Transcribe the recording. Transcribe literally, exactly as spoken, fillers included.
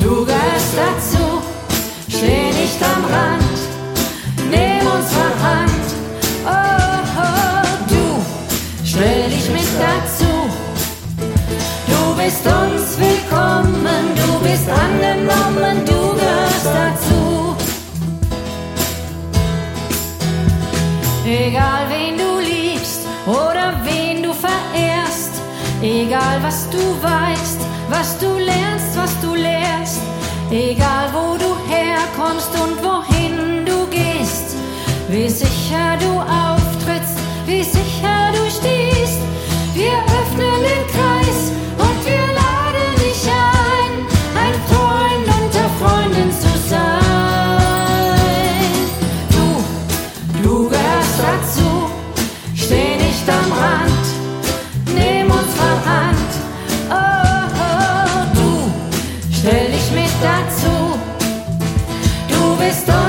Du gehörst dazu, steh nicht am Rand, nimm unsere Hand. Oh, oh, du, stell dich mit dazu. Du bist uns willkommen, du bist angenommen, du gehörst dazu. Egal wen du liebst oder wen du verehrst, egal was du weißt, was du lernst, was du lehrst, egal wo du herkommst und wohin du gehst, wie sicher du auftrittst, wie sicher du stehst, wir öffnen den Kreis und wir laden dich ein, ein Freund unter Freunden zu sein. Du, du gehörst dazu, steh nicht am Rand, nimm unsere Hand. Oh, oh, du, stell dich mit dazu, du bist